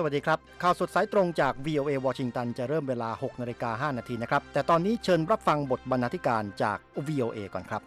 วัสดีครับข่าวสดสายตรงจาก VOA วอชิงตันจะเริ่มเวลา 6:05 น.นะครับแต่ตอนนี้เชิญรับฟังบทบรรณาธิการจาก VOA ก่อนครับ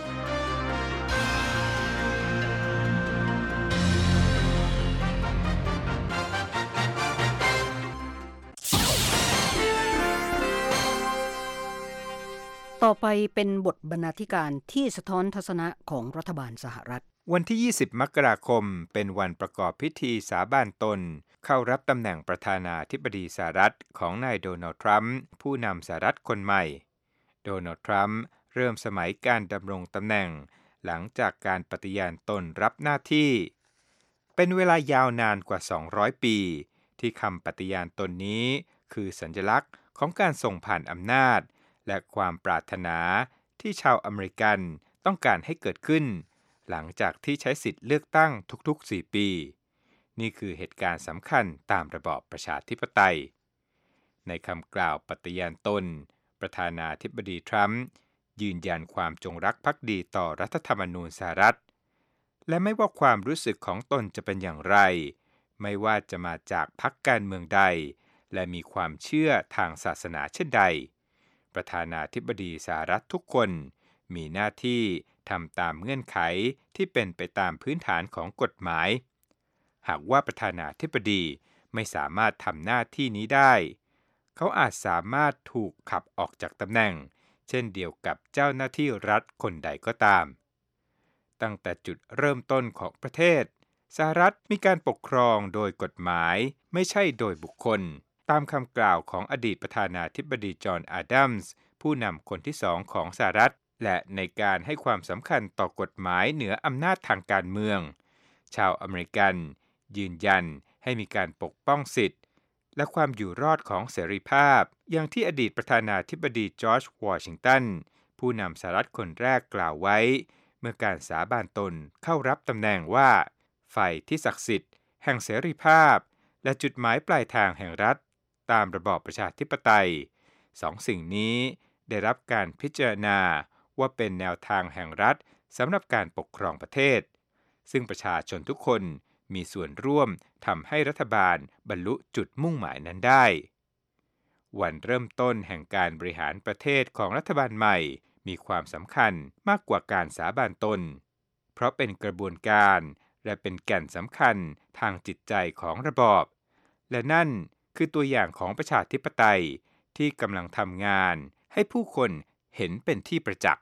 ต่อไปเป็นบทบรรณาธิการที่สะท้อนทัศนะของรัฐบาลสหรัฐวันที่ 20 มกราคมเป็นวันประกอบพิธีสาบานตนเข้ารับตำแหน่งประธานาธิบดีสหรัฐของนายโดนัลด์ทรัมป์ผู้นำสหรัฐคนใหม่โดนัลด์ทรัมป์เริ่มสมัยการดำรงตำแหน่งหลังจากการปฏิญาณตนรับหน้าที่เป็นเวลายาวนานกว่า200ปีที่คำปฏิญาณตนนี้คือสัญลักษณ์ของการส่งผ่านอำนาจและความปรารถนาที่ชาวอเมริกันต้องการให้เกิดขึ้นหลังจากที่ใช้สิทธิ์เลือกตั้งทุกๆ4ปีนี่คือเหตุการณ์สำคัญตามระบอบประชาธิปไตยในคำกล่าวปฏิญาณตนประธานาธิบดีทรัมป์ยืนยันความจงรักภักดีต่อรัฐธรรมนูญสหรัฐและไม่ว่าความรู้สึกของตนจะเป็นอย่างไรไม่ว่าจะมาจากพรรคการเมืองใดและมีความเชื่อทางศาสนาเช่นใดประธานาธิบดีสหรัฐทุกคนมีหน้าที่ทำตามเงื่อนไขที่เป็นไปตามพื้นฐานของกฎหมายหากว่าประธานาธิบดีไม่สามารถทำหน้าที่นี้ได้เขาอาจสามารถถูกขับออกจากตำแหน่งเช่นเดียวกับเจ้าหน้าที่รัฐคนใดก็ตามตั้งแต่จุดเริ่มต้นของประเทศสหรัฐมีการปกครองโดยกฎหมายไม่ใช่โดยบุคคลตามคำกล่าวของอดีตประธานาธิบดีจอห์นอาดัมส์ผู้นำคนที่2ของสหรัฐและในการให้ความสำคัญต่อกฎหมายเหนืออำนาจทางการเมืองชาวอเมริกันยืนยันให้มีการปกป้องสิทธิและความอยู่รอดของเสรีภาพอย่างที่อดีตประธานาธิบดีจอร์จวอชิงตันผู้นำสหรัฐคนแรกกล่าวไว้เมื่อการสาบานตนเข้ารับตำแหน่งว่าไฟที่ศักดิ์สิทธิ์แห่งเสรีภาพและจุดหมายปลายทางแห่งรัฐตามระบอบประชาธิปไตยสองสิ่งนี้ได้รับการพิจารณาว่าเป็นแนวทางแห่งรัฐสำหรับการปกครองประเทศซึ่งประชาชนทุกคนมีส่วนร่วมทำให้รัฐบาลบรรลุจุดมุ่งหมายนั้นได้วันเริ่มต้นแห่งการบริหารประเทศของรัฐบาลใหม่มีความสำคัญมากกว่าการสาบานตนเพราะเป็นกระบวนการและเป็นแก่นสำคัญทางจิตใจของระบอบและนั่นคือตัวอย่างของประชาธิปไตยที่กำลังทำงานให้ผู้คนเห็นเป็นที่ประจักษ์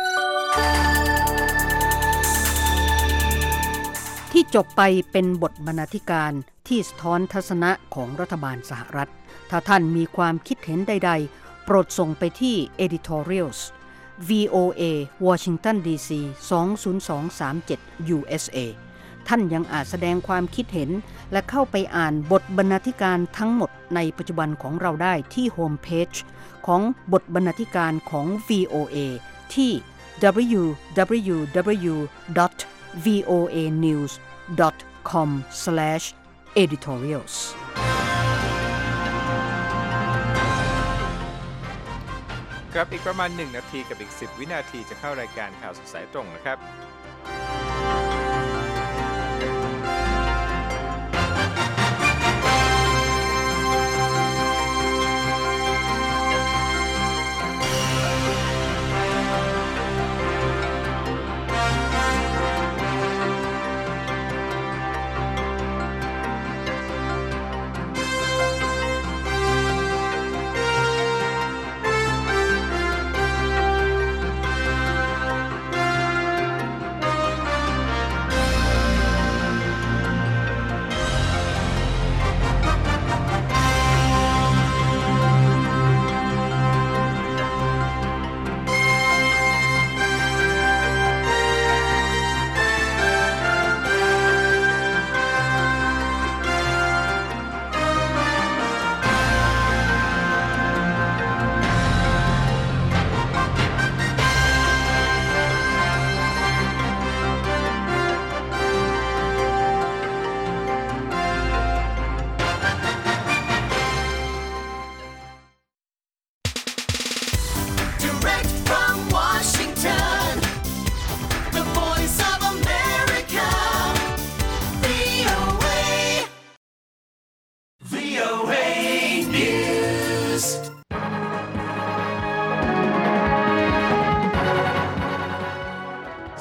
ที่จบไปเป็นบทบรรณาธิการที่สะท้อนทัศนะของรัฐบาลสหรัฐถ้าท่านมีความคิดเห็นใดๆโปรดส่งไปที่ editorials VOA Washington DC 20237 USA ท่านยังอาจแสดงความคิดเห็นและเข้าไปอ่านบทบรรณาธิการทั้งหมดในปัจจุบันของเราได้ที่โฮมเพจของบทบรรณาธิการของ VOA ที่ www.voanews.com/editorials ครับอีกประมาณ1นาทีกับอีก10วินาทีจะเข้ารายการข่าวสดสายตรงนะครับ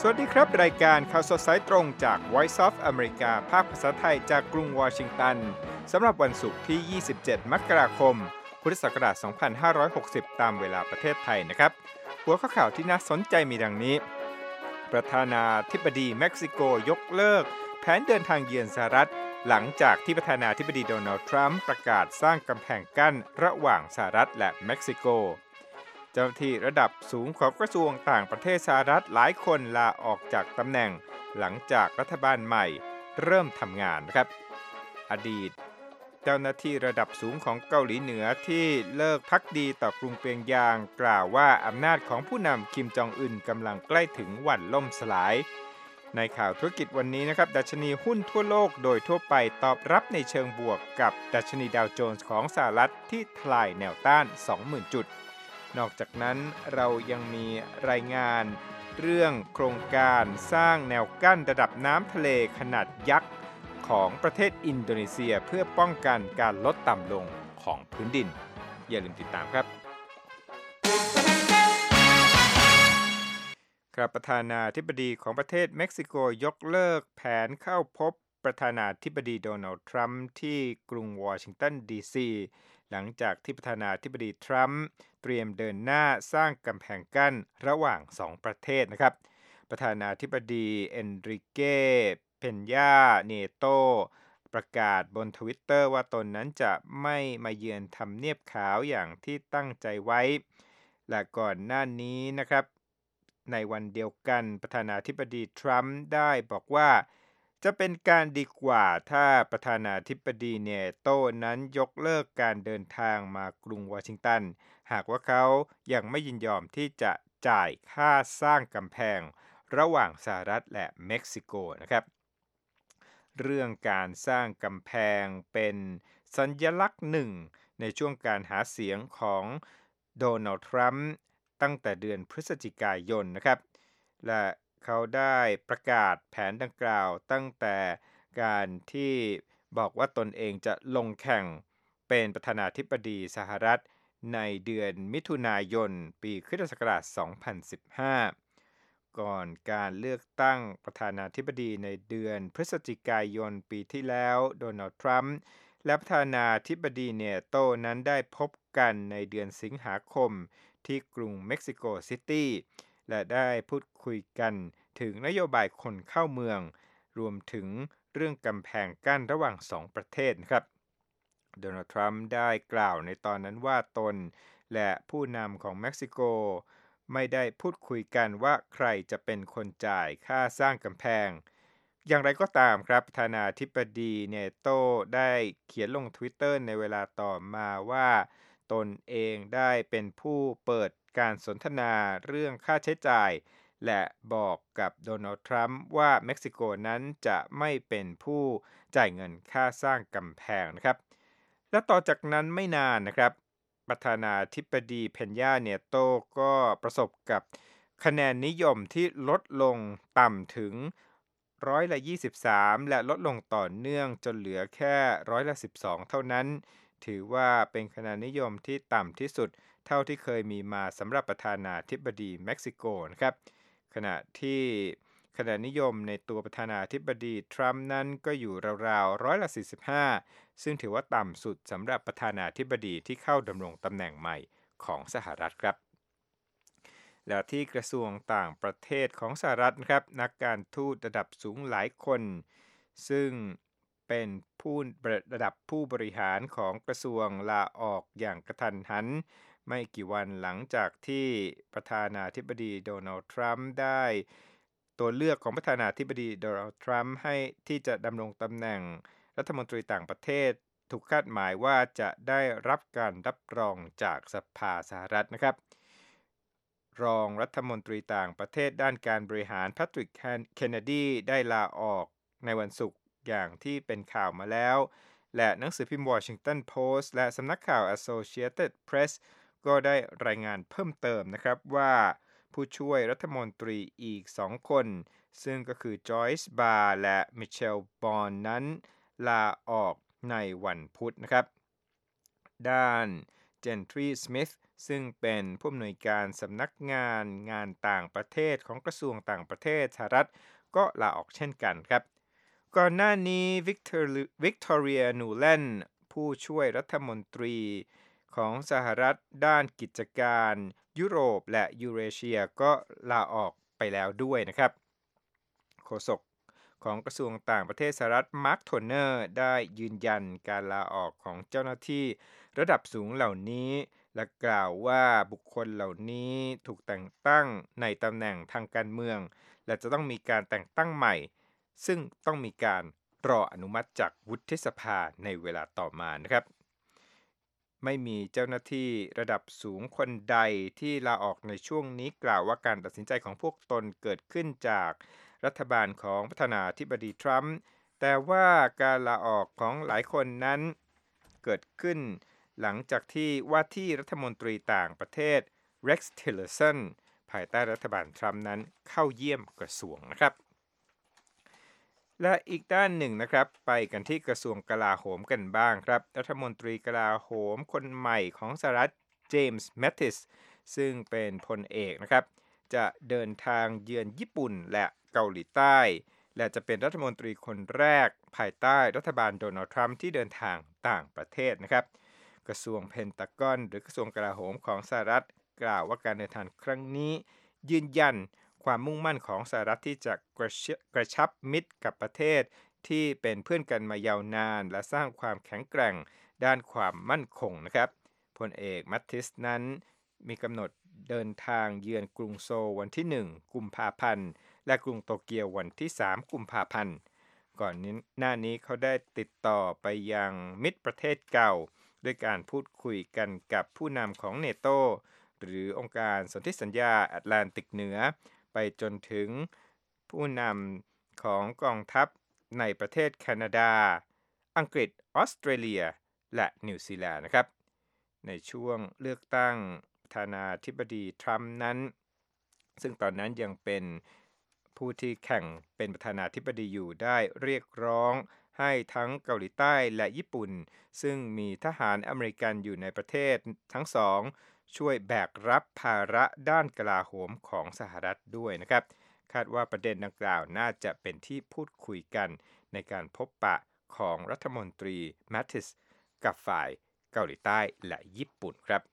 วัสดีครับรายการข่าวสดสายตรงจาก Voice of America ภาคภาษาไทยจากกรุงวอชิงตันสำหรับวันศุกร์ที่ 27 มกราคม พุทธศักราช 2560 ตามเวลาประเทศไทยนะครับหัวข้อข่าวที่น่าสนใจมีดังนี้ ประธานาธิบดีเม็กซิโกยกเลิกแผนเดินทางเยือนสหรัฐหลังจากที่ประธานาธิบดีโดนัลด์ทรัมป์ประกาศสร้างกำแพงกั้นระหว่างสหรัฐและเม็กซิโกเจ้าหน้าที่ระดับสูงของกระทรวงต่างประเทศสหรัฐหลายคนลาออกจากตำแหน่งหลังจากรัฐบาลใหม่เริ่มทำงานนะครับอดีตเจ้าหน้าที่ระดับสูงของเกาหลีเหนือที่เลิกภักดีต่อกรุงเปียงยางกล่าวว่าอำนาจของผู้นำคิมจองอึนกำลังใกล้ถึงวันล่มสลายในข่าวธุรกิจวันนี้นะครับดัชนีหุ้นทั่วโลกโดยทั่วไปตอบรับในเชิงบวกกับดัชนีดาวโจนส์ของสหรัฐที่ทลายแนวต้าน 20,000 จุดนอกจากนั้นเรายังมีรายงานเรื่องโครงการสร้างแนวกั้นระดับน้ำทะเลขนาดยักษ์ของประเทศอินโดนีเซียเพื่อป้องกันการลดต่ำลงของพื้นดินอย่าลืมติดตามครับประธานาธิบดีของประเทศเม็กซิโกยกเลิกแผนเข้าพบประธานาธิบดีโดนัลด์ทรัมป์ที่กรุงวอชิงตันดีซีหลังจากที่ประธานาธิบดีทรัมป์เตรียมเดินหน้าสร้างกำแพงกั้นระหว่าง2ประเทศนะครับประธานาธิบดีเอนริเก้เพนญาเนโตประกาศบน Twitter ว่าตนนั้นจะไม่มาเยือนทำเนียบขาวอย่างที่ตั้งใจไว้และก่อนหน้านี้นะครับในวันเดียวกันประธานาธิบดีทรัมป์ได้บอกว่าจะเป็นการดีกว่าถ้าประธานาธิบดีเนโตนั้นยกเลิกการเดินทางมากรุงวอชิงตันหากว่าเขายังไม่ยินยอมที่จะจ่ายค่าสร้างกำแพงระหว่างสหรัฐและเม็กซิโกนะครับเรื่องการสร้างกำแพงเป็นสัญลักษณ์หนึ่งในช่วงการหาเสียงของโดนัลด์ทรัมป์ตั้งแต่เดือนพฤศจิกายนนะครับและเขาได้ประกาศแผนดังกล่าวตั้งแต่การที่บอกว่าตนเองจะลงแข่งเป็นประธานาธิบดีสหรัฐในเดือนมิถุนายนปีค.ศ. 2015 ก่อนการเลือกตั้งประธานาธิบดีในเดือนพฤศจิกายนปีที่แล้วโดนัลด์ทรัมป์และประธานาธิบดีเนโตนั้นได้พบกันในเดือนสิงหาคมที่กรุงเม็กซิโกซิตี้และได้พูดคุยกันถึงนโยบายคนเข้าเมืองรวมถึงเรื่องกำแพงกั้นระหว่าง2ประเทศครับโดนัลด์ทรัมป์ได้กล่าวในตอนนั้นว่าตนและผู้นำของเม็กซิโกไม่ได้พูดคุยกันว่าใครจะเป็นคนจ่ายค่าสร้างกำแพงอย่างไรก็ตามครับประธานาธิบดีเนโตได้เขียนลง Twitter ในเวลาต่อมาว่าตนเองได้เป็นผู้เปิดการสนทนาเรื่องค่าใช้จ่ายและบอกกับโดนัลด์ทรัมป์ว่าเม็กซิโกนั้นจะไม่เป็นผู้จ่ายเงินค่าสร้างกำแพงนะครับและต่อจากนั้นไม่นานนะครับประธานาธิบดีเพนญาเนโตก็ประสบกับคะแนนนิยมที่ลดลงต่ำถึง23%และลดลงต่อเนื่องจนเหลือแค่12%เท่านั้นถือว่าเป็นคะแนนนิยมที่ต่ำที่สุดเท่าที่เคยมีมาสำหรับประธานาธิบดีเม็กซิโกนะครับขณะที่คะแนนนิยมในตัวประธานาธิบดีทรัมป์นั้นก็อยู่ราวๆ45%ซึ่งถือว่าต่ำสุดสำหรับประธานาธิบดีที่เข้าดำรงตำแหน่งใหม่ของสหรัฐครับและที่กระทรวงต่างประเทศของสหรัฐนะครับนักการทูตระดับสูงหลายคนซึ่งเป็นระดับผู้บริหารของกระทรวงลาออกอย่างกระทันหันไม่กี่วันหลังจากที่ประธานาธิบดีโดนัลด์ทรัมป์ได้ตัวเลือกของประธานาธิบดีโดนัลด์ทรัมป์ให้ที่จะดำรงตำแหน่งรัฐมนตรีต่างประเทศถูกคาดหมายว่าจะได้รับการรับรองจากสภาสหรัฐนะครับรองรัฐมนตรีต่างประเทศด้านการบริหารแพทริกเคนเนดีได้ลาออกในวันศุกร์อย่างที่เป็นข่าวมาแล้วและหนังสือพิมพ์ Washington Post และสำนักข่าว Associated Press ก็ได้รายงานเพิ่มเติมนะครับว่าผู้ช่วยรัฐมนตรีอีก2คนซึ่งก็คือจอยส์บาร์และมิเชลบอนนั้นลาออกในวันพุธนะครับด้านเจนทรีสมิธซึ่งเป็นผู้อำนวยการสำนักงานต่างประเทศของกระทรวงต่างประเทศสหรัฐก็ลาออกเช่นกันครับก่อนหน้านี้วิกตอเรียนูแลนด์ผู้ช่วยรัฐมนตรีของสหรัฐด้านกิจการยุโรปและยูเรเชียก็ลาออกไปแล้วด้วยนะครับโฆษกของกระทรวงต่างประเทศสหรัฐมาร์คโทเนอร์ได้ยืนยันการลาออกของเจ้าหน้าที่ระดับสูงเหล่านี้และกล่าวว่าบุคคลเหล่านี้ถูกแต่งตั้งในตำแหน่งทางการเมืองและจะต้องมีการแต่งตั้งใหม่ซึ่งต้องมีการรออนุมัติจากวุฒิสภาในเวลาต่อมานะครับไม่มีเจ้าหน้าที่ระดับสูงคนใดที่ลาออกในช่วงนี้กล่าวว่าการตัดสินใจของพวกตนเกิดขึ้นจากรัฐบาลของประธานาธิบดีทรัมป์แต่ว่าการลาออกของหลายคนนั้นเกิดขึ้นหลังจากที่ว่าที่รัฐมนตรีต่างประเทศเร็กซ์ ทิลเลอร์สันภายใต้รัฐบาลทรัมป์นั้นเข้าเยี่ยมกระทรวงนะครับและอีกด้านหนึ่งนะครับไปกันที่กระทรวงกลาโหมกันบ้างครับรัฐมนตรีกลาโหมคนใหม่ของสหรัฐเจมส์แมตติสซึ่งเป็นพลเอกนะครับจะเดินทางเยือนญี่ปุ่นและเกาหลีใต้และจะเป็นรัฐมนตรีคนแรกภายใต้รัฐบาลโดนัลด์ทรัมป์ที่เดินทางต่างประเทศนะครับกระทรวงเพนทากอนหรือกระทรวงกลาโหมของสหรัฐกล่าวว่าการเดินทางครั้งนี้ยืนยันความมุ่งมั่นของสหรัฐที่จะกระชับมิตรกับประเทศที่เป็นเพื่อนกันมายาวนานและสร้างความแข็งแกร่งด้านความมั่นคงนะครับพลเอกมัตติสนั้นมีกำหนดเดินทางเยือนกรุงโซลวันที่1กุมภาพันธ์และกรุงโตเกียววันที่3กุมภาพันธ์ก่อนหน้านี้เขาได้ติดต่อไปยังมิตรประเทศเก่าด้วยการพูดคุยกันกับผู้นำของเนโตหรือองค์การสนธิสัญญาแอตแลนติกเหนือไปจนถึงผู้นำของกองทัพในประเทศแคนาดาอังกฤษออสเตรเลียและนิวซีแลนด์นะครับในช่วงเลือกตั้งประธานาธิบดีทรัมป์นั้นซึ่งตอนนั้นยังเป็นผู้ที่แข่งเป็นประธานาธิบดีอยู่ได้เรียกร้องให้ทั้งเกาหลีใต้และญี่ปุ่นซึ่งมีทหารอเมริกันอยู่ในประเทศทั้งสองช่วยแบกรับภาระด้านกลาโหมของสหรัฐด้วยนะครับคาดว่าประเด็นดังกล่าวน่าจะเป็นที่พูดคุยกันในการพบปะของรัฐมนตรีแมตติสกับฝ่ายเกาหลีใต้และญี่ปุ่นครับ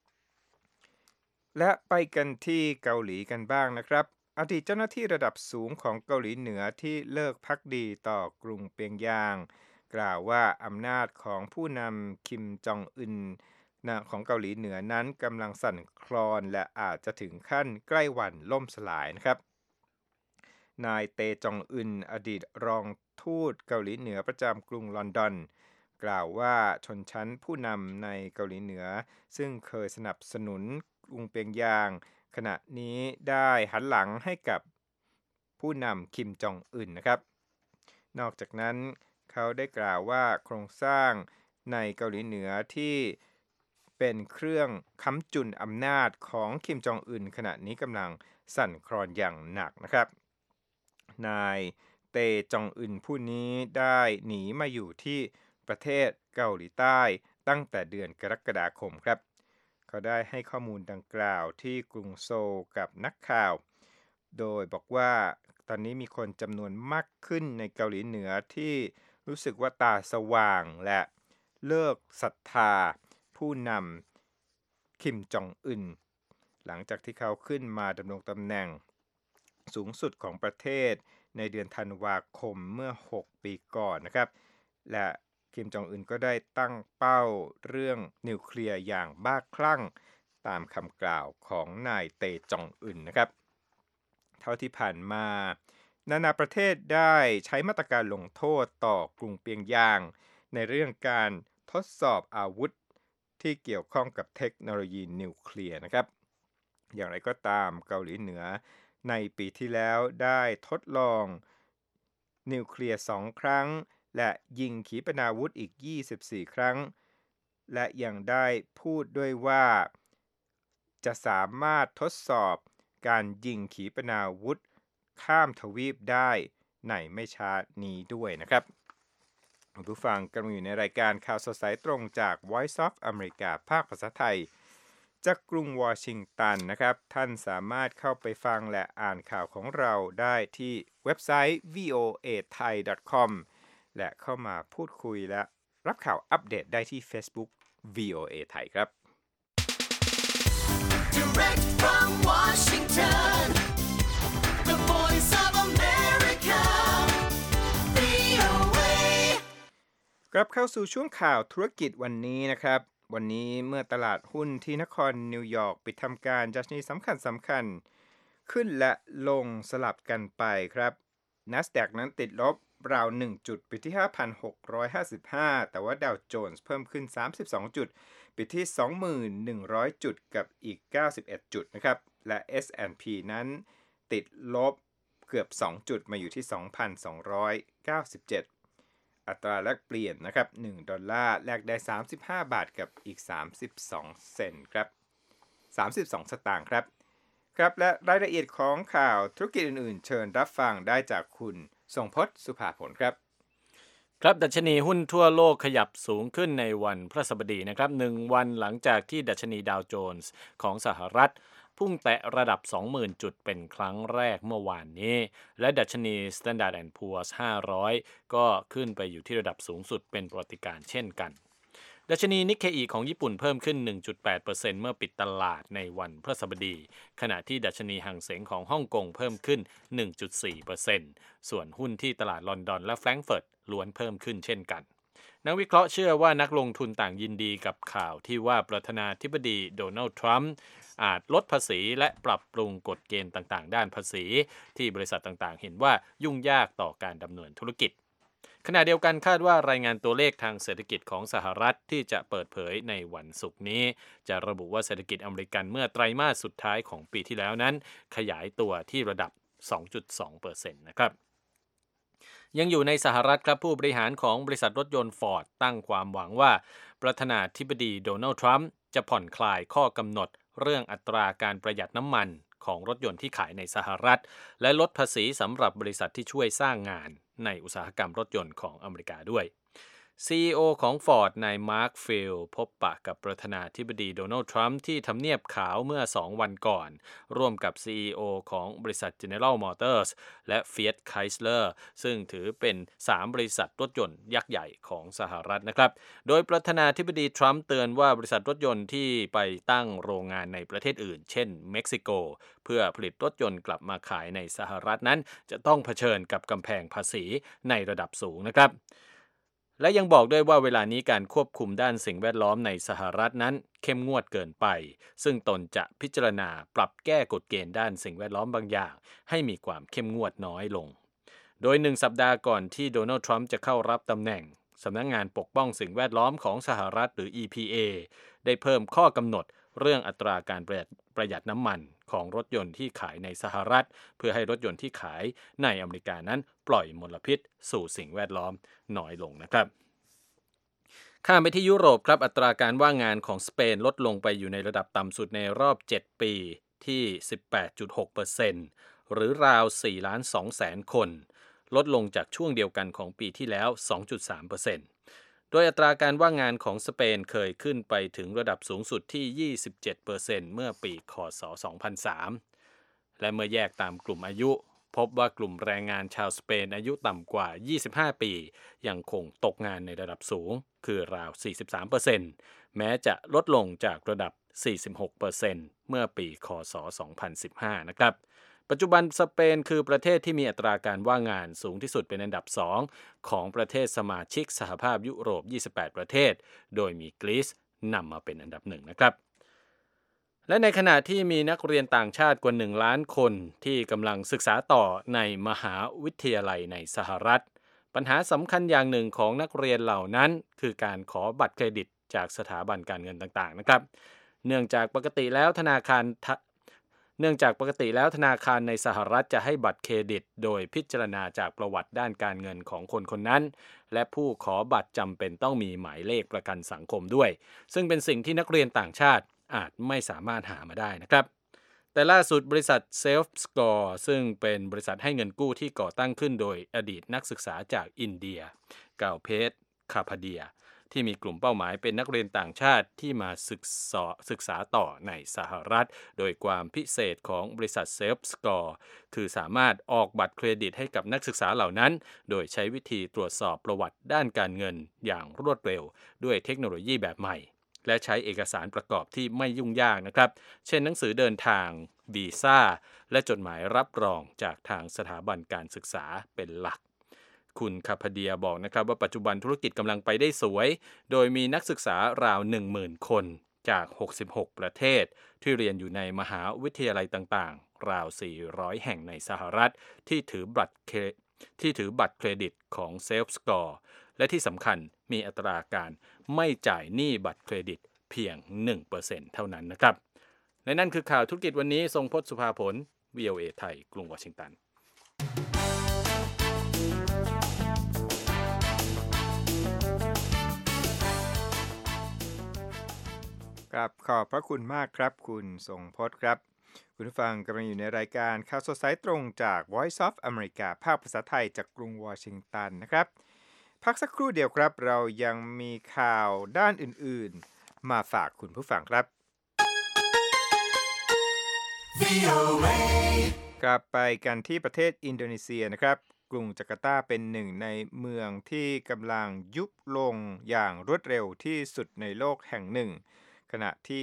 และไปกันที่เกาหลีกันบ้างนะครับอดีตเจ้าหน้าที่ระดับสูงของเกาหลีเหนือที่เลิกภักดีต่อกรุงเปียงยางกล่าวว่าอำนาจของผู้นำคิมจองอึนของเกาหลีเหนือนั้นกำลังสั่นคลอนและอาจจะถึงขั้นใกล้วันล่มสลายนะครับนายเตจองอึนอดีตรองทูตเกาหลีเหนือประจำกรุงลอนดอนกล่าวว่าชนชั้นผู้นำในเกาหลีเหนือซึ่งเคยสนับสนุนกรุงเปียงยางขณะนี้ได้หันหลังให้กับผู้นำคิมจองอึนนะครับนอกจากนั้นเขาได้กล่าวว่าโครงสร้างในเกาหลีเหนือที่เป็นเครื่องค้ำจุนอำนาจของคิมจองอึนขณะนี้กำลังสั่นคลอนอย่างหนักนะครับนายเตจองอึนผู้นี้ได้หนีมาอยู่ที่ประเทศเกาหลีใต้ตั้งแต่เดือนกรกฎาคมครับเขาได้ให้ข้อมูลดังกล่าวที่กรุงโซลกับนักข่าวโดยบอกว่าตอนนี้มีคนจำนวนมากขึ้นในเกาหลีเหนือที่รู้สึกว่าตาสว่างและเลิกศรัทธาผู้นำคิมจองอึนหลังจากที่เขาขึ้นมาดำรงตำแหน่งสูงสุดของประเทศในเดือนธันวาคมเมื่อ6ปีก่อนนะครับและคิมจองอึนก็ได้ตั้งเป้าเรื่องนิวเคลียร์อย่างบ้าคลั่งตามคำกล่าวของนายเตจองอึนนะครับเท่าที่ผ่านมานานาประเทศได้ใช้มาตรการลงโทษต่อกรุงเปียงยางในเรื่องการทดสอบอาวุธที่เกี่ยวข้องกับเทคโนโลยีนิวเคลียร์นะครับอย่างไรก็ตามเกาหลีเหนือในปีที่แล้วได้ทดลองนิวเคลียร์2ครั้งและยิงขีปนาวุธอีก24ครั้งและยังได้พูดด้วยว่าจะสามารถทดสอบการยิงขีปนาวุธข้ามทวีปได้ในไม่ช้านี้ด้วยนะครับผู้ฟังกำลังอยู่ในรายการข่าวสดสายตรงจาก Voice of America ภาคภาษาไทยจากกรุงวอชิงตันนะครับท่านสามารถเข้าไปฟังและอ่านข่าวของเราได้ที่เว็บไซต์ voathai.com และเข้ามาพูดคุยและรับข่าวอัปเดตได้ที่ Facebook VOA ไทยครับ Direct from Washington, the voice of America, VOA. กลับเข้าสู่ช่วงข่าวธุรกิจวันนี้นะครับวันนี้เมื่อตลาดหุ้นที่นครนิวยอร์กปิดทำการดัชนีสำคัญขึ้นและลงสลับกันไปครับ NASDAQ นั้นติดลบราว1จุดปิดที่ 5,655 แต่ว่าดาวโจนส์เพิ่มขึ้น32จุดปิดที่ 2,100 จุดกับอีก91จุดนะครับและ S&P นั้นติดลบเกือบ2จุดมาอยู่ที่ 2,297 อัตราแลกเปลี่ยนนะครับ1ดอลลาร์แลกได้35บาทกับอีก32เซนต์ครับ32สตางค์ครับครับและรายละเอียดของข่าวธุรกิจอื่นๆเชิญรับฟังได้จากคุณทรงพจน์สุภาผลครับครับดัชนีหุ้นทั่วโลกขยับสูงขึ้นในวันพฤหัสบดีนะครับ1วันหลังจากที่ดัชนีดาวโจนส์ของสหรัฐพุ่งแตะระดับ 20,000 จุดเป็นครั้งแรกเมื่อวานนี้และดัชนี Standard & Poor's 500 ก็ขึ้นไปอยู่ที่ระดับสูงสุดเป็นประวัติการณ์เช่นกันดัชนีนิกเคอิของญี่ปุ่นเพิ่มขึ้น 1.8% เมื่อปิดตลาดในวันพฤหัสบดีขณะที่ดัชนีฮังเส็งของฮ่องกงเพิ่มขึ้น 1.4% ส่วนหุ้นที่ตลาดลอนดอนและแฟรงก์เฟิร์ตล้วนเพิ่มขึ้นเช่นกันนักวิเคราะห์เชื่อว่านักลงทุนต่างยินดีกับข่าวที่ว่าประธานาธิบดีโดนัลด์ทรัมป์อาจลดภาษีและปรับปรุงกฎเกณฑ์ต่างๆด้านภาษีที่บริษัทต่างๆเห็นว่ายุ่งยากต่อการดำเนินธุรกิจขณะเดียวกันคาดว่ารายงานตัวเลขทางเศรษฐกิจของสหรัฐที่จะเปิดเผยในวันศุกร์นี้จะระบุว่าเศรษฐกิจอเมริกันเมื่อไตรมาสสุดท้ายของปีที่แล้วนั้นขยายตัวที่ระดับ 2.2% นะครับยังอยู่ในสหรัฐครับผู้บริหารของบริษัทรถยนต์ฟอร์ดตั้งความหวังว่าประธานาธิบดีโดนัลด์ทรัมป์จะผ่อนคลายข้อกำหนดเรื่องอัตราการประหยัดน้ำมันของรถยนต์ที่ขายในสหรัฐและลดภาษีสำหรับบริษัทที่ช่วยสร้างงานในอุตสาหกรรมรถยนต์ของอเมริกาด้วย CEO ของ Ford นายมาร์คฟิลพบปะกับประธานาธิบดีโดนัลด์ทรัมป์ที่ทำเนียบขาวเมื่อ2วันก่อนร่วมกับ CEO ของบริษัท General Motors และ Fiat Chrysler ซึ่งถือเป็น3บริษัทรถยนต์ยักษ์ใหญ่ของสหรัฐนะครับโดยประธานาธิบดีทรัมป์เตือนว่าบริษัทรถยนต์ที่ไปตั้งโรงงานในประเทศอื่นเช่นเม็กซิโกเพื่อผลิตรถยนต์กลับมาขายในสหรัฐนั้นจะต้องเผชิญกับกำแพงภาษีในระดับสูงนะครับและยังบอกด้วยว่าเวลานี้การควบคุมด้านสิ่งแวดล้อมในสหรัฐนั้นเข้มงวดเกินไปซึ่งตนจะพิจารณาปรับแก้กฎเกณฑ์ด้านสิ่งแวดล้อมบางอย่างให้มีความเข้มงวดน้อยลงโดย1สัปดาห์ก่อนที่โดนัลด์ทรัมป์จะเข้ารับตำแหน่งสำนักงานปกป้องสิ่งแวดล้อมของสหรัฐหรือ EPA ได้เพิ่มข้อกำหนดเรื่องอัตราการประหยัดน้ำมันของรถยนต์ที่ขายในสหรัฐเพื่อให้รถยนต์ที่ขายในอเมริกานั้นปล่อยมลพิษสู่สิ่งแวดล้อมน้อยลงนะครับข้ามไปที่ยุโรปครับอัตราการว่างงานของสเปนลดลงไปอยู่ในระดับต่ำสุดในรอบ7ปีที่ 18.6% หรือราว 4,200,000 คนลดลงจากช่วงเดียวกันของปีที่แล้ว 2.3%โดยอัตราการว่างงานของสเปนเคยขึ้นไปถึงระดับสูงสุดที่ 27% เมื่อปีค.ศ. 2003 และเมื่อแยกตามกลุ่มอายุพบว่ากลุ่มแรงงานชาวสเปนอายุต่ำกว่า25ปียังคงตกงานในระดับสูงคือราว 43% แม้จะลดลงจากระดับ 46% เมื่อปีค.ศ. 2015 นะครับปัจจุบันสเปนคือประเทศที่มีอัตราการว่างงานสูงที่สุดเป็นอันดับ2ของประเทศสมาชิกสหภาพยุโรป28ประเทศโดยมีกรีซนำมาเป็นอันดับ1นะครับและในขณะที่มีนักเรียนต่างชาติกว่า1ล้านคนที่กำลังศึกษาต่อในมหาวิทยาลัยในสหรัฐปัญหาสำคัญอย่างหนึ่งของนักเรียนเหล่านั้นคือการขอบัตรเครดิตจากสถาบันการเงินต่างๆนะครับเนื่องจากปกติแล้วธนาคารในสหรัฐจะให้บัตรเครดิตโดยพิจารณาจากประวัติด้านการเงินของคนคนนั้นและผู้ขอบัตรจำเป็นต้องมีหมายเลขประกันสังคมด้วยซึ่งเป็นสิ่งที่นักเรียนต่างชาติอาจไม่สามารถหามาได้นะครับแต่ล่าสุดบริษัท Self-Score ซึ่งเป็นบริษัทให้เงินกู้ที่ก่อตั้งขึ้นโดยอดีตนักศึกษาจากอินเดียกล่าวคาพาเดียที่มีกลุ่มเป้าหมายเป็นนักเรียนต่างชาติที่มาศึกษาต่อในสหรัฐโดยความพิเศษของบริษัท Self-Score คือสามารถออกบัตรเครดิตให้กับนักศึกษาเหล่านั้นโดยใช้วิธีตรวจสอบประวัติด้านการเงินอย่างรวดเร็วด้วยเทคโนโลยีแบบใหม่และใช้เอกสารประกอบที่ไม่ยุ่งยากนะครับเช่นหนังสือเดินทางวีซ่าและจดหมายรับรองจากทางสถาบันการศึกษาเป็นหลักคุณคาพาเดียบอกนะครับว่าปัจจุบันธุรกิจกำลังไปได้สวยโดยมีนักศึกษาราว 10,000 คนจาก66ประเทศที่เรียนอยู่ในมหาวิทยาลัยต่างๆราว400แห่งในสหรัฐที่ถือบัตรเครดิตของ Self-Score และที่สำคัญมีอัตราการไม่จ่ายหนี้บัตรเครดิตเพียง 1% เท่านั้นนะครับและนั่นคือข่าวธุรกิจวันนี้ทรงพจน์สุภาผล VOA ไทยกรุงวอชิงตันครับขอบพระคุณมากครับคุณทรงพจน์ครับคุณผู้ฟังกำลังอยู่ในรายการข่าวสดสายตรงจาก Voice of America ภาคภาษาไทยจากกรุงวอชิงตันนะครับพักสักครู่เดียวครับเรายังมีข่าวด้านอื่นๆมาฝากคุณผู้ฟังครับกลับไปกันที่ประเทศอินโดนีเซียนะครับกรุงจาการ์ตาเป็นหนึ่งในเมืองที่กำลังยุบลงอย่างรวดเร็วที่สุดในโลกแห่งหนึ่งขณะที่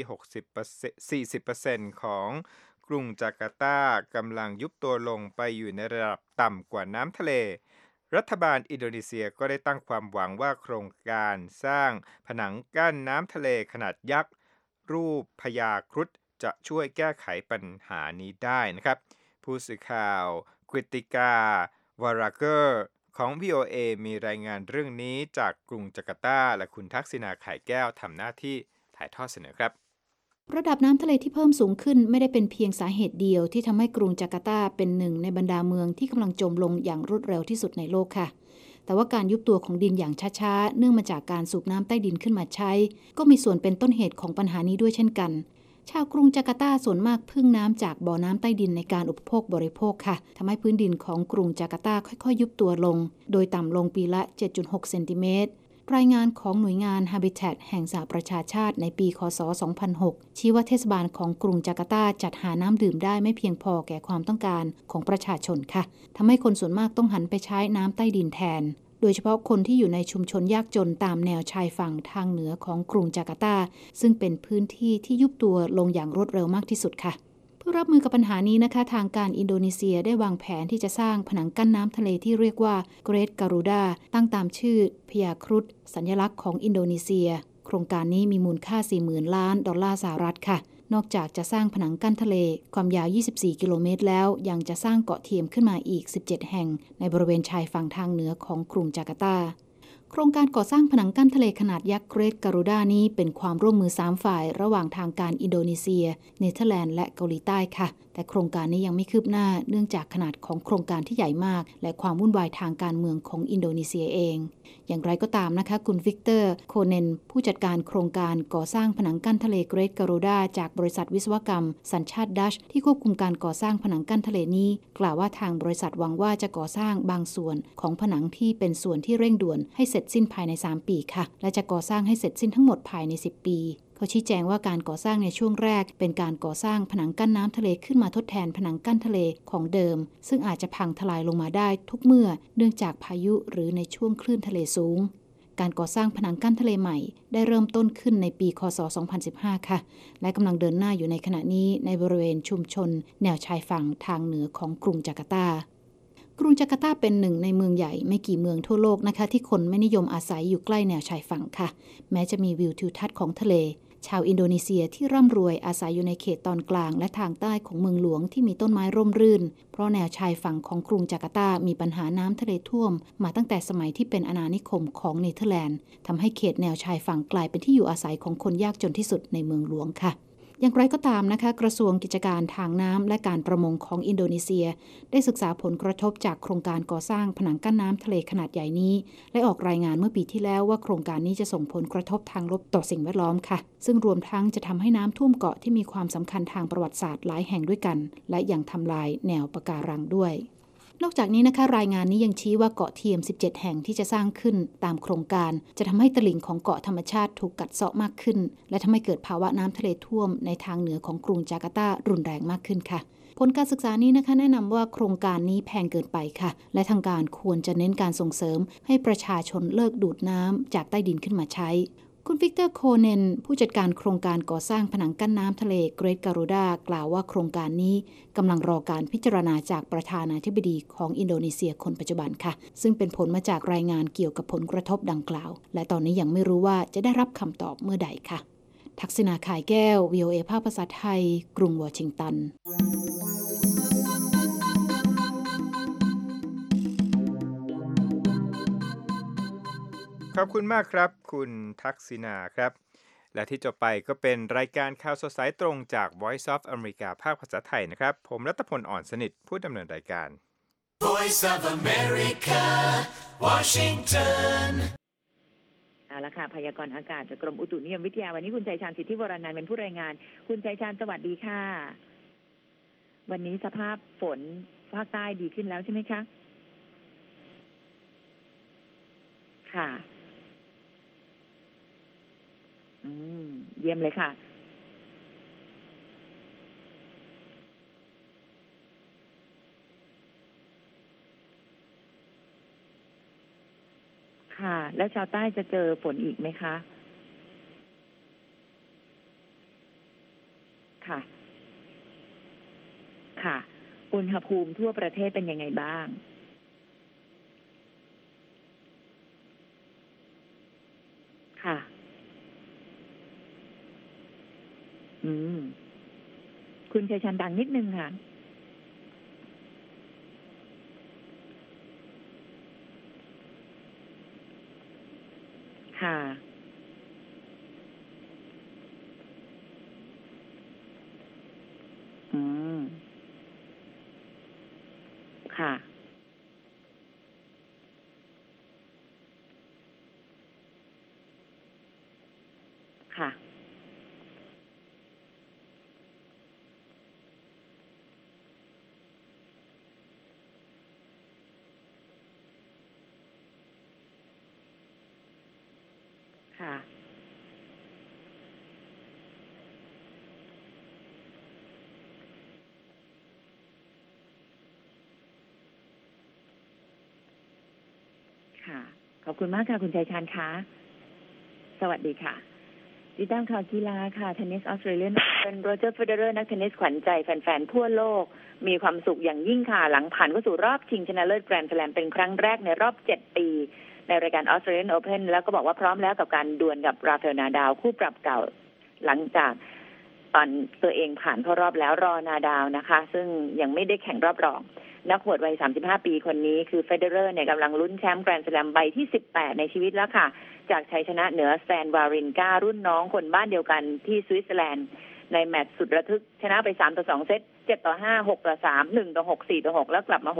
40% ของกรุงจาการ์ตากำลังยุบตัวลงไปอยู่ในระดับต่ำกว่าน้ำทะเลรัฐบาลอินโดนีเซียก็ได้ตั้งความหวังว่าโครงการสร้างผนังกั้นน้ำทะเลขนาดยักษ์รูปพญาครุฑจะช่วยแก้ไขปัญหานี้ได้นะครับผู้สื่อข่าวกฤติกาวาราเกอร์ของ VOA มีรายงานเรื่องนี้จากกรุงจาการ์ตาและคุณทักษิณาไข่แก้วทำหน้าที่ถ่ายทอดเสนอครับระดับน้ำทะเลที่เพิ่มสูงขึ้นไม่ได้เป็นเพียงสาเหตุเดียวที่ทำให้กรุงจาการ์ตาเป็นหนึ่งในบรรดาเมืองที่กำลังจมลงอย่างรวดเร็วที่สุดในโลกค่ะแต่ว่าการยุบตัวของดินอย่างช้าๆเนื่องมาจากการสูบน้ำใต้ดินขึ้นมาใช้ก็มีส่วนเป็นต้นเหตุของปัญหานี้ด้วยเช่นกันชาวกรุงจาการ์ตาส่วนมากพึ่งน้ำจากบ่อน้ำใต้ดินในการอุปโภคบริโภคค่ะทำให้พื้นดินของกรุงจาการ์ตาค่อยๆยุบตัวลงโดยต่ำลงปีละ 7.6 เซนติเมตรรายงานของหน่วยงาน Habitat แห่งสหประชาชาติในปีคศ 2006 ชี้ว่าเทศบาลของกรุงจาการ์ตาจัดหาน้ำดื่มได้ไม่เพียงพอแก่ความต้องการของประชาชนค่ะทำให้คนส่วนมากต้องหันไปใช้น้ำใต้ดินแทนโดยเฉพาะคนที่อยู่ในชุมชนยากจนตามแนวชายฝั่งทางเหนือของกรุงจาการ์ตาซึ่งเป็นพื้นที่ที่ยุบตัวลงอย่างรวดเร็วมากที่สุดค่ะเพื่อรับมือกับปัญหานี้นะคะทางการอินโดนีเซียได้วางแผนที่จะสร้างผนังกั้นน้ำทะเลที่เรียกว่า Great Garuda ตั้งตามชื่อพญาครุฑสัญลักษณ์ของอินโดนีเซียโครงการนี้มีมูลค่า 40,000 ล้านดอลลาร์สหรัฐค่ะนอกจากจะสร้างผนังกั้นทะเลความยาว 24 กิโลเมตรแล้วยังจะสร้างเกาะเทียมขึ้นมาอีก 17 แห่งในบริเวณชายฝั่งทางเหนือของกรุงจาการ์ตาโครงการก่อสร้างผนังกั้นทะเลขนาดยักษ์ Great Garuda นี้เป็นความร่วมมือ3ฝ่ายระหว่างทางการอินโดนีเซียเนเธอร์แลนด์และเกาหลีใต้ค่ะแต่โครงการนี้ยังไม่คืบหน้าเนื่องจากขนาดของโครงการที่ใหญ่มากและความวุ่นวายทางการเมืองของอินโดนีเซียเองอย่างไรก็ตามนะคะคุณวิกเตอร์โคเนนผู้จัดการโครงการก่อสร้างผนังกั้นทะเล Great Garuda จากบริษัทวิศวกรรมสัญชาติดัชที่ควบคุมการก่อสร้างผนังกั้นทะเลนี้กล่าวว่าทางบริษัทหวังว่าจะก่อสร้างบางส่วนของผนังที่เป็นส่วนที่เร่งด่วนให้เสร็จสิ้นภายใน3 ปีค่ะและจะก่อสร้างให้เสร็จสิ้นทั้งหมดภายใน10 ปีเขาชี้แจงว่าการก่อสร้างในช่วงแรกเป็นการก่อสร้างผนังกั้นน้ำทะเลขึ้นมาทดแทนผนังกั้นทะเลของเดิมซึ่งอาจจะพังทลายลงมาได้ทุกเมื่อเนื่องจากพายุหรือในช่วงคลื่นทะเลสูงการก่อสร้างผนังกั้นทะเลใหม่ได้เริ่มต้นขึ้นในปีคศ 2015 ค่ะและกำลังเดินหน้าอยู่ในขณะนี้ในบริเวณชุมชนแนวชายฝั่งทางเหนือของกรุงจาการ์ตากรุงจาการ์ตาเป็นหนึ่งในเมืองใหญ่ไม่กี่เมืองทั่วโลกนะคะที่คนไม่นิยมอาศัยอยู่ใกล้แนวชายฝั่งค่ะแม้จะมีวิวทิวทัศน์ของทะเลชาวอินโดนีเซียที่ร่ำรวยอาศัยอยู่ในเขตตอนกลางและทางใต้ของเมืองหลวงที่มีต้นไม้ร่มรื่นเพราะแนวชายฝั่งของกรุงจาการ์ตามีปัญหาน้ำทะเลท่วมมาตั้งแต่สมัยที่เป็นอาณานิคมของเนเธอร์แลนด์ทำให้เขตแนวชายฝั่งกลายเป็นที่อยู่อาศัยของคนยากจนที่สุดในเมืองหลวงค่ะอย่างไรก็ตามนะคะกระทรวงกิจการทางน้ำและการประมงของอินโดนีเซียได้ศึกษาผลกระทบจากโครงการก่อสร้างผนังกั้นน้ำทะเลขนาดใหญ่นี้และออกรายงานเมื่อปีที่แล้วว่าโครงการนี้จะส่งผลกระทบทางลบต่อสิ่งแวดล้อมค่ะซึ่งรวมทั้งจะทำให้น้ำท่วมเกาะที่มีความสำคัญทางประวัติศาสตร์หลายแห่งด้วยกันและยังทำลายแนวปะการังด้วยนอกจากนี้นะคะรายงานนี้ยังชี้ว่าเกาะเทียม17แห่งที่จะสร้างขึ้นตามโครงการจะทำให้ตลิ่งของเกาะธรรมชาติถูกกัดเซาะมากขึ้นและทำให้เกิดภาวะน้ำทะเลท่วมในทางเหนือของกรุงจาการ์ตารุนแรงมากขึ้นค่ะผลการศึกษานี้นะคะแนะนำว่าโครงการนี้แพงเกินไปค่ะและทางการควรจะเน้นการส่งเสริมให้ประชาชนเลิกดูดน้ำจากใต้ดินขึ้นมาใช้คุณวิกเตอร์โคเนนผู้จัดการโครงการก่อสร้างผนังกั้นน้ำทะเลเกรทการูดากล่าวว่าโครงการนี้กำลังรอการพิจารณาจากประธานาธิบดีของอินโดนีเซียคนปัจจุบันค่ะซึ่งเป็นผลมาจากรายงานเกี่ยวกับผลกระทบดังกล่าวและตอนนี้ยังไม่รู้ว่าจะได้รับคำตอบเมื่อใดค่ะทักษิณาข่ายแก้ว VOA ภาคภาษาไทยกรุงวอชิงตันขอบคุณมากครับคุณทักษิณาครับและที่จบไปก็เป็นรายการข่าวสดสายตรงจาก Voice of America ภาคภาษาไทยนะครับผมรัตพล อ่อนสนิทผู้ดำเนินรายการ Voice of America Washington เอาละค่ะพยากรณ์อากาศจากกรมอุตุนิยมวิทยาวันนี้คุณชัยชาญสิทธิวรนันท์เป็นผู้รายงานคุณชัยชาญสวัสดีค่ะวันนี้สภาพฝนภาคใต้ดีขึ้นแล้วใช่ไหมคะค่ะเยี่ยมเลยค่ะค่ะแล้วชาวใต้จะเจอฝนอีกไหมคะค่ะค่ะอุณหภูมิทั่วประเทศเป็นยังไงบ้างค่ะคุณชัยชันดังนิดนึงค่ะค่ะค่ะค่ะค่ะขอบคุณมากค่ะคุณชัยชาญคะสวัสดีค่ะติดตามข่าวกีฬาค่ะเทนนิสออสเตรเลียนเป็นโรเจอร์เฟเดอเรอร์นักเทนนิสขวัญใจแฟนๆทั่วโลกมีความสุขอย่างยิ่งค่ะหลังผ่านเข้าสู่รอบชิงชนะเลิศแกรนด์สแลมเป็นครั้งแรกในรอบ7ปีในรายการ Australian Open แล้วก็บอกว่าพร้อมแล้วกับการดวลกับราฟาเอล นาดาลคู่ปรับเก่าหลังจากตอนตัวเองผ่านเข้ารอบแล้วรอนาดาลนะคะซึ่งยังไม่ได้แข่งรอบรองนักหวดวัย35ปีคนนี้คือเฟเดอเรอร์เนี่ยกำลังลุ้นแชมป์แกรนด์สแลมใบที่18ในชีวิตแล้วค่ะจากชัยชนะเหนือสแตนวารินการุ่นน้องคนบ้านเดียวกันที่สวิตเซอร์แลนด์ในแมตช์สุดระทึกชนะไป3-2เซต7-5 6-3 1-6 4-6แล้วกลับมา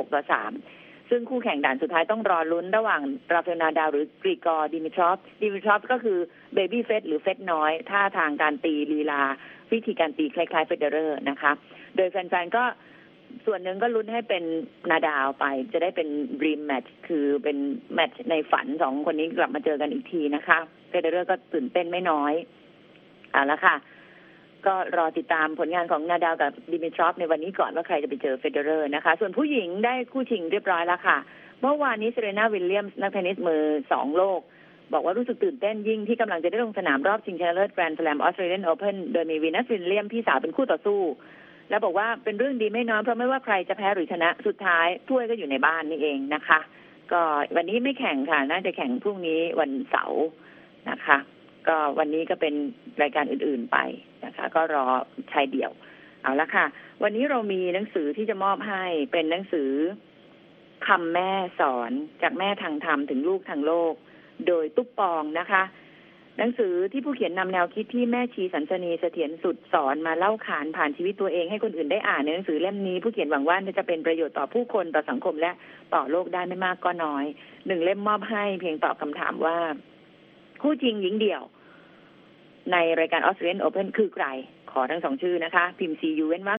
6-3ซึ่งคู่แข่งด่านสุดท้ายต้องรอลุ้นระหว่างราฟาเอล นาดาลหรือกรีกอร์ดิมิทรอฟก็คือเบบี้เฟสหรือเฟสน้อยท่าทางการตีลีลาวิธีการตีคล้ายๆเฟเดอเรอร์นะคะโดยแฟนๆก็ส่วนหนึ่งก็ลุ้นให้เป็นนาดาลไปจะได้เป็นดรีมแมตช์คือเป็นแมตช์ในฝันสองคนนี้กลับมาเจอกันอีกทีนะคะเฟเดอเรอร์ก็ตื่นเต้นไม่น้อยแล้วค่ะก็รอติดตามผลงานของนาดาลกับดิมิทรอฟในวันนี้ก่อนว่าใครจะไปเจอเฟเดอเรอร์นะคะส่วนผู้หญิงได้คู่ชิงเรียบร้อยแล้วค่ะเมื่อวานนี้เซเรนาวิลเลียมส์นักเทนนิสมือ2โลกบอกว่ารู้สึกตื่นเต้นยิ่งที่กำลังจะได้ลงสนามรอบชิงชนะเลิศแกรนด์สแลมออสเตรเลียนโอเพ่นโดยมีวีนัสวิลเลียมพี่สาวเป็นคู่ต่อสู้แล้วบอกว่าเป็นเรื่องดีไม่น้อยเพราะไม่ว่าใครจะแพ้หรือชนะสุดท้ายถ้วยก็อยู่ในบ้านนี่เองนะคะก็วันนี้ไม่แข่งค่ะน่าจะแข่งพรุ่งนี้วันเสาร์นะคะก็วันนี้ก็เป็นรายการอื่นๆไปนะคะก็รอชายเดี่ยวเอาละค่ะวันนี้เรามีหนังสือที่จะมอบให้เป็นหนังสือคำแม่สอนจากแม่ทางธรรมถึงลูกทางโลกโดยตุ๊กปองนะคะหนังสือที่ผู้เขียนนำแนวคิดที่แม่ชีสันสนีเสถียรสุดสอนมาเล่าขานผ่านชีวิตตัวเองให้คนอื่นได้อ่านในหนังสือเล่มนี้ผู้เขียนหวังว่าจะเป็นประโยชน์ต่อผู้คนต่อสังคมและต่อโลกได้ไม่มากก็น้อย1เล่มมอบให้เพียงตอบคำถามว่าคู่จริงหญิงเดี่ยวในรายการ Australian Open คือใครขอทั้ง2ชื่อนะคะพิมพ์ CU เว้นวรรค